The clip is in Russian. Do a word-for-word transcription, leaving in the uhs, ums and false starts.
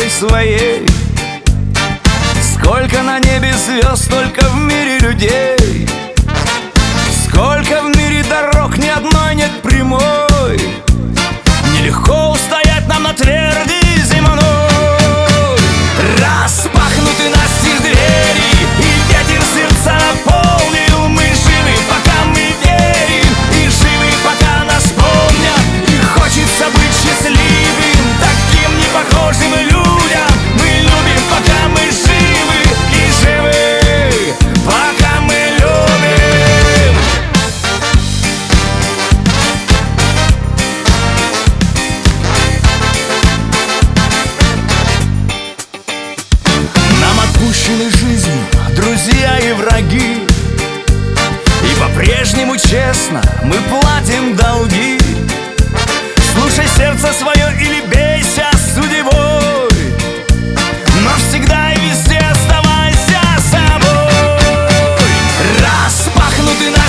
силой своей. Сколько на небе звезд, столько в мире людей. Сколько в мире дорог, ни одной нет прямой. Нелегко устоять нам на тверди земной. Распахнуты настежь двери, и ветер сердца наполнил. Мы живы, пока мы верим, и живы, пока нас помнят. И хочется быть счастливым, таким непохожим людям. Мы любим, пока мы живы, и живы, пока мы любим. Нам отпущены жизнью друзья и враги, и по-прежнему честно мы платим долги. Слушай сердце свое или бейся судьбой, но всегда и везде оставайся собой. Распахнуты на